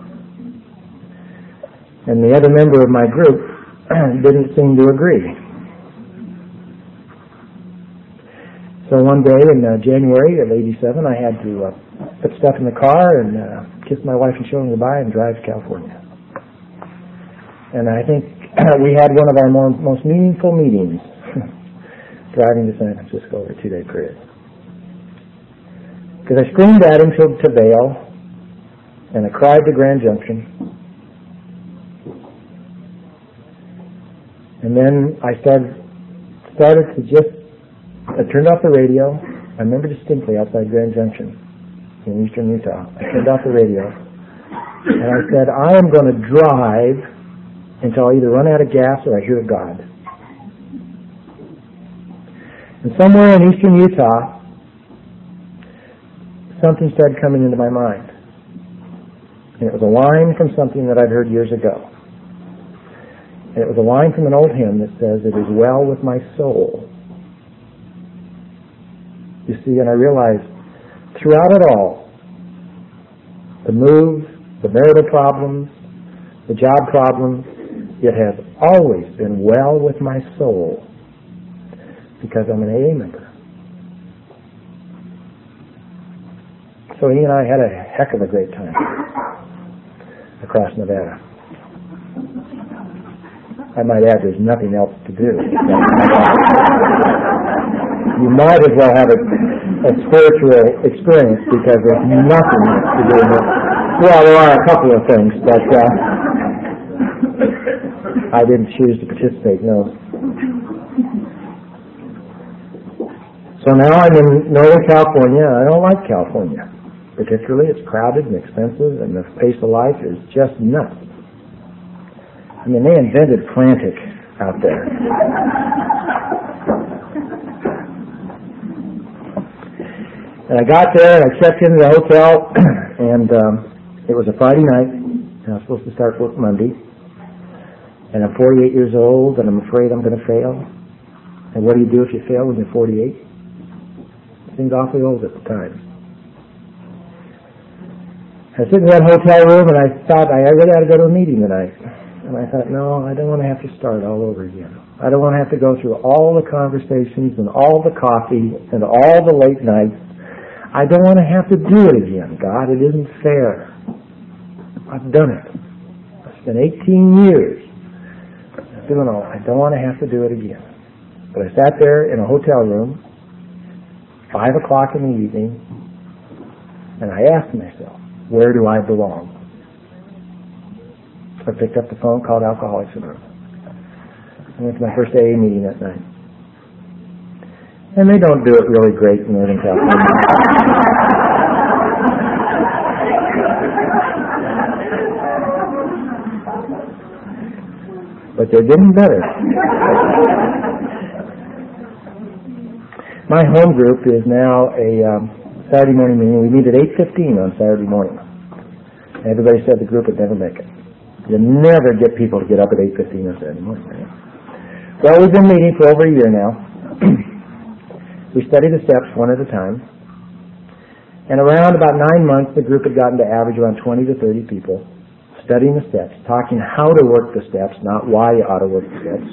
And the other member of my group didn't seem to agree. So one day in uh, January of eighty-seven, I had to uh, put stuff in the car and uh, kiss my wife and children goodbye and drive to California. And I think we had one of our more, most meaningful meetings driving to San Francisco over a two-day period. Because I screamed at him to, to bail, and I cried to Grand Junction. And then I started started to just, I turned off the radio. I remember distinctly outside Grand Junction in eastern Utah. I turned off the radio, and I said, I am going to drive until I either run out of gas or I hear God. And somewhere in eastern Utah, something started coming into my mind. And it was a line from something that I'd heard years ago. And it was a line from an old hymn that says, it is well with my soul. You see, and I realized throughout it all, the move, the marital problems, the job problems, it has always been well with my soul because I'm an A A member. So he and I had a heck of a great time across Nevada. I might add, there's nothing else to do. You might as well have a, a spiritual experience because there's nothing to do. Well, there are a couple of things, but uh, I didn't choose to participate, no. So now I'm in Northern California, and I don't like California. Particularly, it's crowded and expensive, and the pace of life is just nuts. I mean, they invented frantic out there. And I got there, and I checked into the hotel, and um, it was a Friday night, and I was supposed to start work Monday. And I'm forty-eight years old, and I'm afraid I'm going to fail. And what do you do if you fail when you're forty-eight? Seemed awfully old at the time. I was sitting in that hotel room, and I thought, I really ought to go to a meeting tonight. And I thought, no, I don't want to have to start all over again. I don't want to have to go through all the conversations and all the coffee and all the late nights. I don't want to have to do it again, God. It isn't fair. I've done it. I spent eighteen years doing all. I don't want to have to do it again. But I sat there in a hotel room, five o'clock in the evening, and I asked myself, where do I belong? I picked up the phone, called Alcoholics Anonymous. I went to my first A A meeting that night. And they don't do it really great in Northern California. But they're getting better. My home group is now a um, Saturday morning meeting. We meet at eight fifteen on Saturday morning. Everybody said the group would never make it. You never get people to get up at eight fifteen on Saturday morning. Well, we've been meeting for over a year now. We study the steps one at a time. And around about nine months, the group had gotten to average around twenty to thirty people studying the steps, talking how to work the steps, not why you ought to work the steps.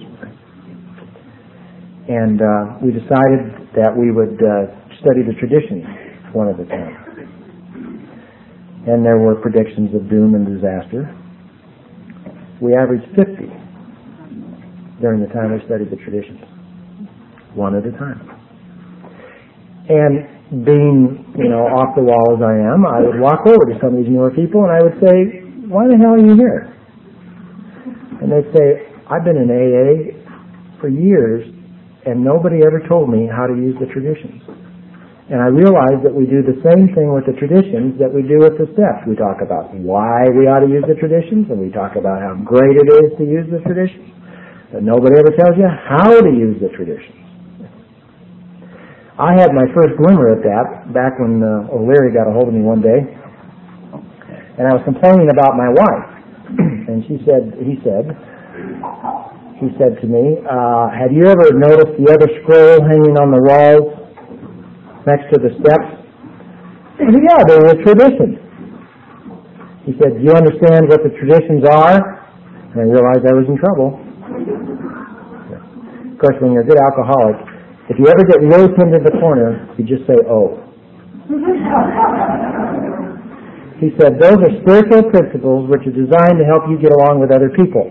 And uh, we decided that we would uh, study the traditions one at a time. And there were predictions of doom and disaster. We averaged fifty during the time we studied the traditions, one at a time. And being, you know, off the wall as I am, I would walk over to some of these newer people and I would say, why the hell are you here? And they'd say, I've been in A A for years and nobody ever told me how to use the traditions. And I realized that we do the same thing with the traditions that we do with the steps. We talk about why we ought to use the traditions, and we talk about how great it is to use the traditions. But nobody ever tells you how to use the traditions. I had my first glimmer at that back when uh, O'Leary got a hold of me one day, and I was complaining about my wife. And she said, he said, he said to me, uh, have you ever noticed the other scroll hanging on the walls next to the steps? I said, yeah, they're a tradition. He said, do you understand what the traditions are? And I realized I was in trouble. Of course, when you're a good alcoholic, if you ever get low pinned in the corner, you just say, oh. He said, those are spiritual principles which are designed to help you get along with other people.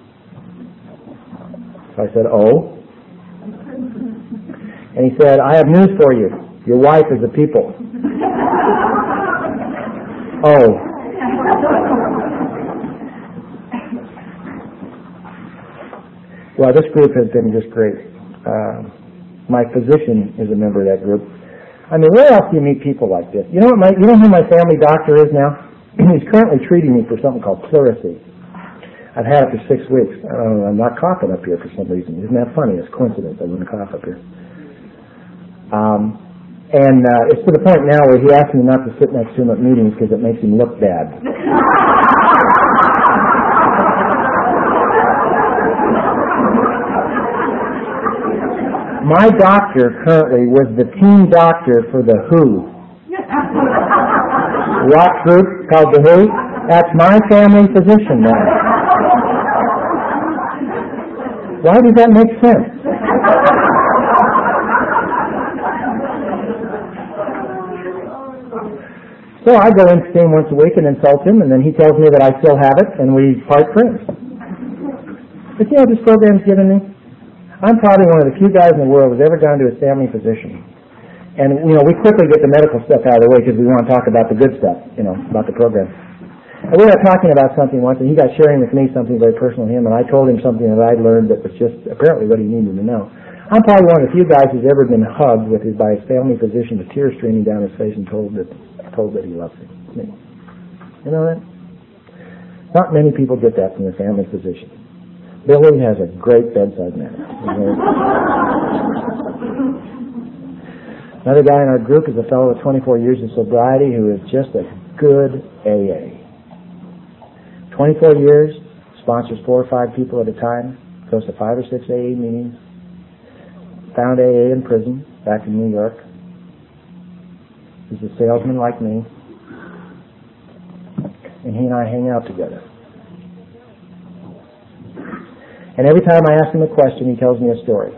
So I said, oh. And he said, I have news for you. Your wife is a people. Oh. Well, this group has been just great. Uh, my physician is a member of that group. I mean, where else do you meet people like this? You know what my, you know who my family doctor is now? He's currently treating me for something called pleurisy. I've had it for six weeks. I don't know, I'm not coughing up here for some reason. Isn't that funny? It's coincidence. I wouldn't cough up here. Um, and uh, it's to the point now where he asks me not to sit next to him at meetings because it makes him look bad. My doctor currently was the team doctor for the W H O. Rock group called the W H O. That's my family physician now. Why does that make sense? So I go in to see him once a week and insult him, and then he tells me that I still have it, and we part friends. But you know what this program's given me? I'm probably one of the few guys in the world who's ever gone to a family physician. And, you know, we quickly get the medical stuff out of the way because we want to talk about the good stuff, you know, about the program. And we were talking about something once, and he got sharing with me something very personal to him, and I told him something that I'd learned that was just apparently what he needed to know. I'm probably one of the few guys who's ever been hugged with his, by his family physician with tears streaming down his face and told that, told that he loves him. Me. You know that? Not many people get that from their family physician. Billy has a great bedside manner. Another guy in our group is a fellow with twenty-four years of sobriety who is just a good A A. twenty-four years, sponsors four or five people at a time, goes to five or six A A meetings, found A A in prison back in New York. He's a salesman like me, and he and I hang out together. And every time I ask him a question, he tells me a story.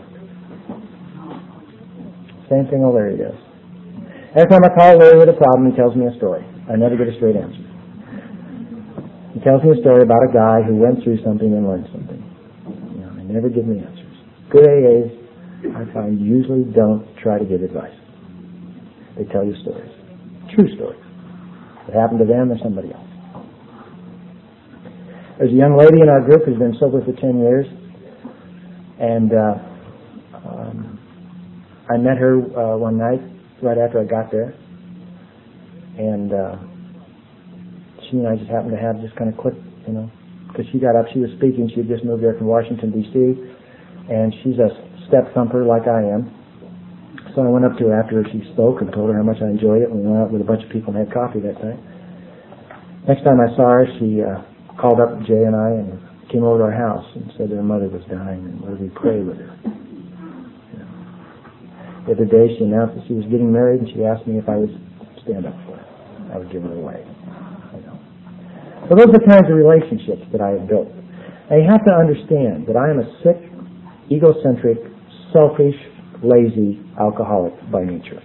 Same thing O'Leary does. Every time I call O'Leary with a problem, he tells me a story. I never get a straight answer. He tells me a story about a guy who went through something and learned something. You know, they never give me answers. Good A As, I find, usually don't try to give advice. They tell you stories. True stories. That happened to them or somebody else. There's a young lady in our group who's been sober for ten years, and uh, um, I met her uh, one night right after I got there, and uh, she and I just happened to have just kind of quick, you know, because she got up, she was speaking, she had just moved there from Washington, D C, and she's a step thumper like I am. So I went up to her after she spoke and told her how much I enjoyed it, and we went out with a bunch of people and had coffee that night. Next time I saw her, she uh, called up Jay and I and came over to our house and said her mother was dying and would we pray with her. You know. The other day she announced that she was getting married and she asked me if I would stand up for her. I would give her away. You know. So those are the kinds of relationships that I have built. And you have to understand that I am a sick, egocentric, selfish, lazy alcoholic by nature.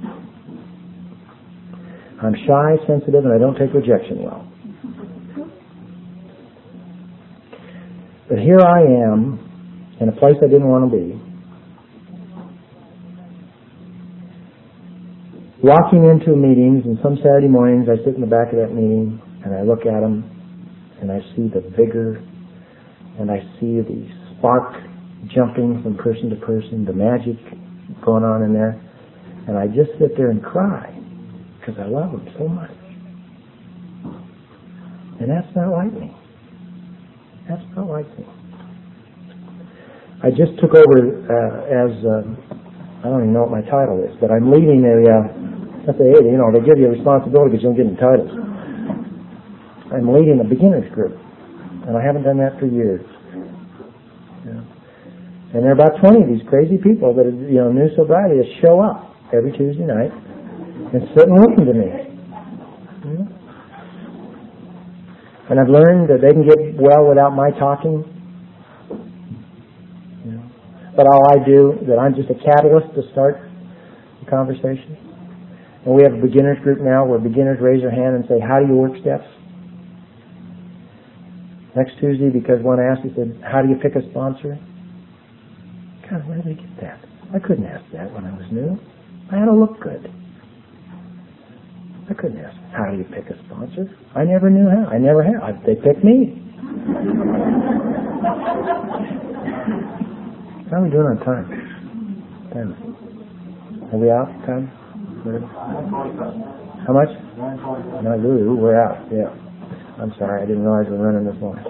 I'm shy, sensitive, and I don't take rejection well. But here I am, in a place I didn't want to be, walking into meetings, and some Saturday mornings I sit in the back of that meeting and I look at them and I see the vigor and I see the spark jumping from person to person, the magic going on in there, and I just sit there and cry because I love them so much. And that's not like me. That's not like me. I just took over uh, as, uh, I don't even know what my title is, but I'm leading a, uh, F A A, you know, they give you a responsibility because you don't get any titles. I'm leading a beginners group, and I haven't done that for years. Yeah. And there are about twenty of these crazy people that, you know, new sobriety that show up every Tuesday night and sit and listen to me. Yeah. And I've learned that they can get well without my talking. You know. But all I do, that I'm just a catalyst to start the conversation. And we have a beginners group now where beginners raise their hand and say, how do you work steps? Next Tuesday, because one asked, he said, how do you pick a sponsor? God, where did they get that? I couldn't ask that when I was new. I had to look good. I couldn't ask, how do you pick a sponsor? I never knew how. I never have. I, they picked me. How are we doing on time? Time. Are we out? Time? How much? No, ooh, we're out. Yeah. I'm sorry. I didn't realize we were running this long.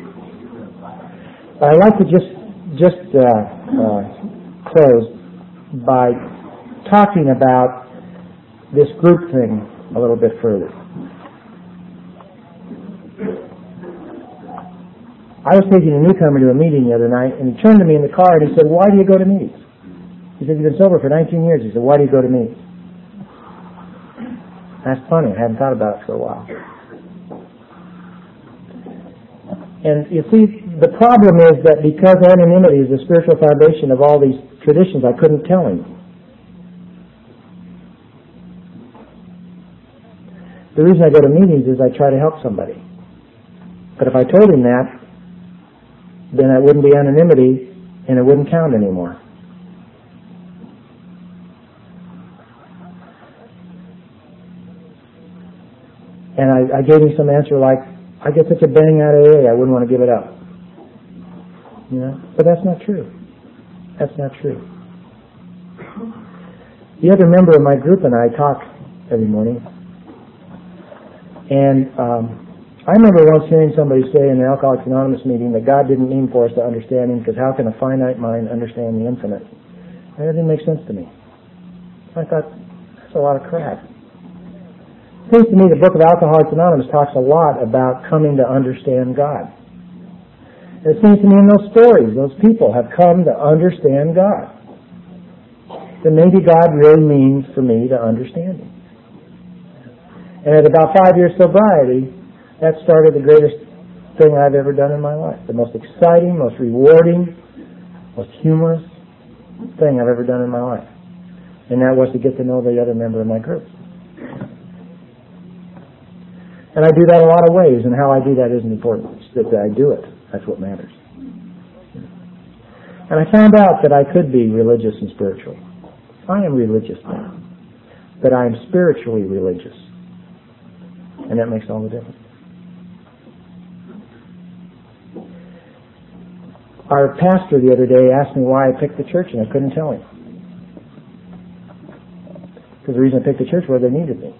I'd like to just just uh, uh, close by talking about this group thing a little bit further. I was taking a newcomer to a meeting the other night, and he turned to me in the car and he said, why do you go to meetings? He said, you've been sober for nineteen years. He said, why do you go to meetings? That's funny. I hadn't thought about it for a while. And you see, the problem is that because anonymity is the spiritual foundation of all these traditions, I couldn't tell him. The reason I go to meetings is I try to help somebody. But if I told him that, then it wouldn't be anonymity and it wouldn't count anymore. And I, I gave him some answer like, I get such a bang out of A A, I wouldn't want to give it up. You know? But that's not true. That's not true. The other member of my group and I talk every morning. And um, I remember once hearing somebody say in the Alcoholics Anonymous meeting that God didn't mean for us to understand Him because how can a finite mind understand the infinite? And that didn't make sense to me. I thought, that's a lot of crap. It seems to me the book of Alcoholics Anonymous talks a lot about coming to understand God. It seems to me in those stories, those people have come to understand God. Then maybe God really means for me to understand Him. And at about five years sobriety, that started the greatest thing I've ever done in my life. The most exciting, most rewarding, most humorous thing I've ever done in my life. And that was to get to know the other member of my group. And I do that a lot of ways, and how I do that isn't important. It's that I do it. That's what matters. And I found out that I could be religious and spiritual. I am religious now, but I am spiritually religious. And that makes all the difference. Our pastor the other day asked me why I picked the church, and I couldn't tell him. Because the reason I picked the church was they needed me.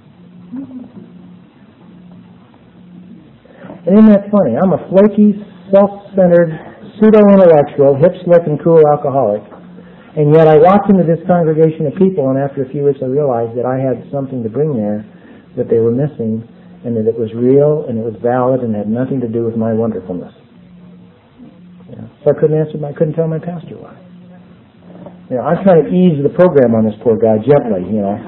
And isn't that funny? I'm a flaky, self-centered, pseudo-intellectual, hip, slick, and cool alcoholic. And yet I walked into this congregation of people, and after a few weeks I realized that I had something to bring there that they were missing, and that it was real, and it was valid, and had nothing to do with my wonderfulness. Yeah. So I couldn't answer my, I couldn't tell my pastor why. You know, I'm trying to ease the program on this poor guy gently, you know.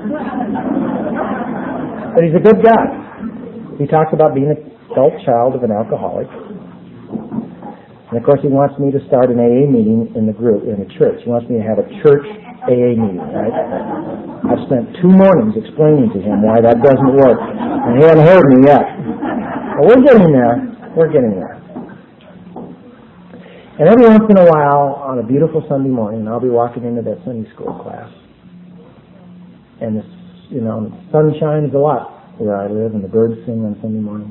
But he's a good guy. He talks about being a adult child of an alcoholic. And of course he wants me to start an A A meeting in the group, in the church. He wants me to have a church A A meeting, right? I've spent two mornings explaining to him why that doesn't work. And he hasn't heard me yet. But we're getting there. We're getting there. And every once in a while, on a beautiful Sunday morning, I'll be walking into that Sunday school class. And this you know, the sun shines a lot where I live, and the birds sing on Sunday mornings.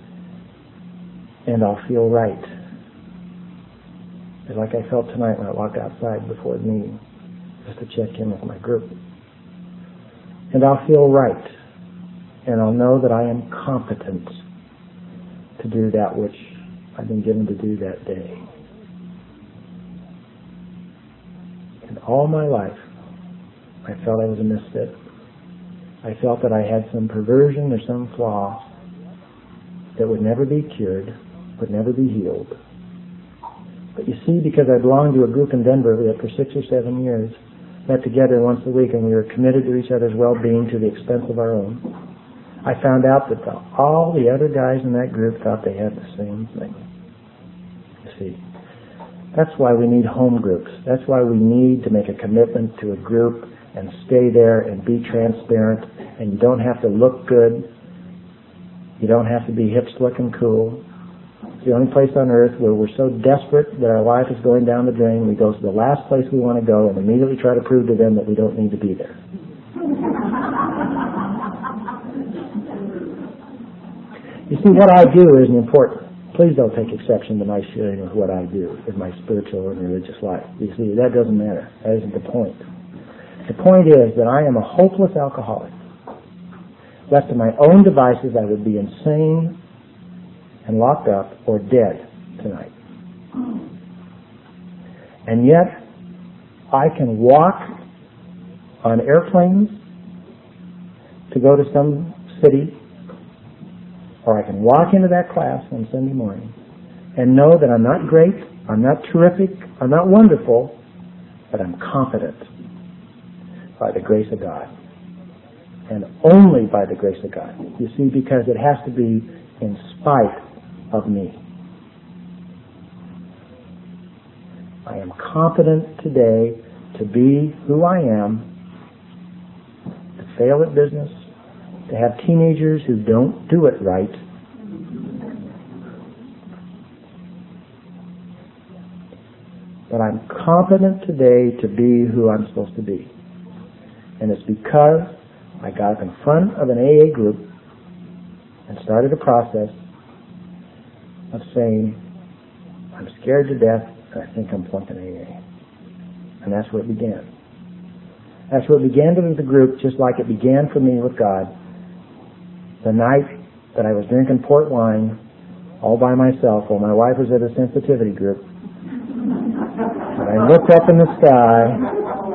And I'll feel right. It's like I felt tonight when I walked outside before the meeting, just to check in with my group. And I'll feel right. And I'll know that I am competent to do that which I've been given to do that day. And all my life, I felt I was a misfit. I felt that I had some perversion or some flaw that would never be cured, would never be healed. But you see, because I belonged to a group in Denver that for six or seven years met together once a week, and we were committed to each other's well-being to the expense of our own, I found out that the, all the other guys in that group thought they had the same thing. You see, that's why we need home groups. That's why we need to make a commitment to a group and stay there and be transparent. And you don't have to look good. You don't have to be hip, slick, and cool. It's the only place on earth where we're so desperate that our life is going down the drain, we go to the last place we want to go and immediately try to prove to them that we don't need to be there. You see, what I do isn't important. Please don't take exception to my sharing of what I do in my spiritual and religious life. You see, that doesn't matter. That isn't the point. The point is that I am a hopeless alcoholic. Left to my own devices, I would be insane and locked up or dead tonight. And yet, I can walk on airplanes to go to some city, or I can walk into that class on Sunday morning and know that I'm not great, I'm not terrific, I'm not wonderful, but I'm competent by the grace of God. And only by the grace of God. You see, because it has to be in spite of me. I am competent today to be who I am, to fail at business, to have teenagers who don't do it right, but I'm competent today to be who I'm supposed to be. And it's because I got up in front of an A A group and started a process of saying, I'm scared to death and I think I'm flunking A A. And that's where it began. That's where it began with the group, just like it began for me with God. The night that I was drinking port wine all by myself while my wife was at a sensitivity group. And I looked up in the sky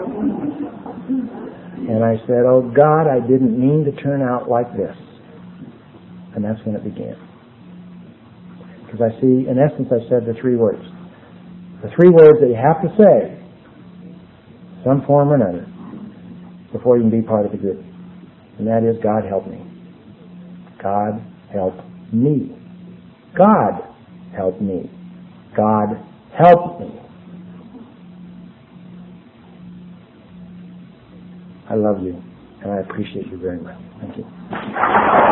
and I said, oh God, I didn't mean to turn out like this. And that's when it began. Because I see, in essence, I said the three words. The three words that you have to say, some form or another, before you can be part of the group. And that is, God help me. God help me. God help me. God help me. I love you, and I appreciate you very much. Thank you.